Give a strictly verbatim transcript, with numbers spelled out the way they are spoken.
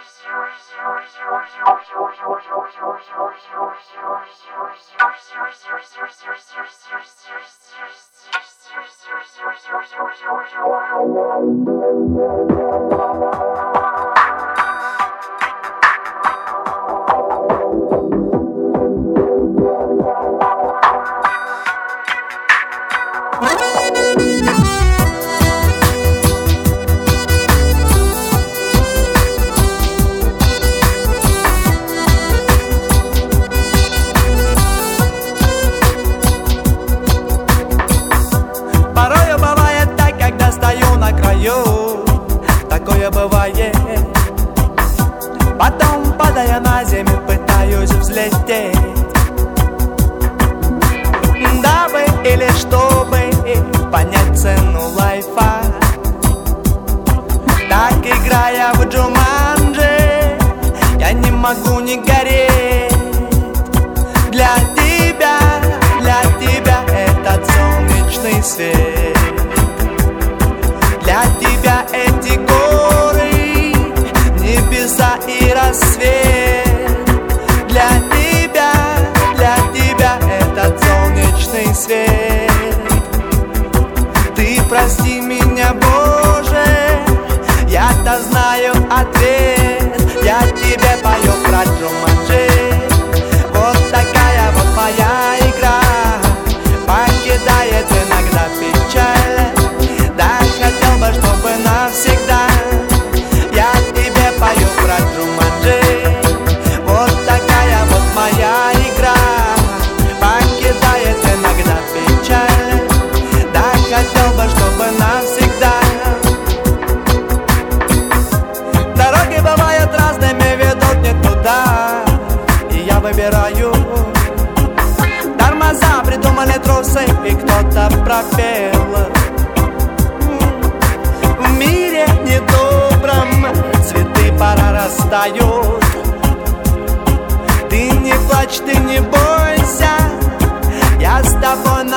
Порою бывает так, когда стою на краю, такое бывает. Потом, падая на землю, пытаюсь взлететь, дабы или чтобы понять цену лайфа. Так, играя в Джуманджи, я не могу не гореть. Для тебя, для тебя этот солнечный свет. Для тебя эти горы, небеса и рассвет. Для тебя, для тебя этот солнечный свет. Ты прости меня, Боже, я-то знаю ответ. Я тебе пою про Джуманджи. Вот такая вот моя игра, покидает иногда печаль. Да, хотел бы, чтобы навсегда. Я тебе пою про Джуманджи. Вот такая вот моя игра, покидает иногда печаль. Да, хотел бы, чтобы навсегда. Дороги бывают разными, ведут не туда, и я выбираю. Тормоза придумали трусы, и кто-то пропел. В мире недобром цветы прорастают. Ты не плачь, ты не бойся, я с тобой на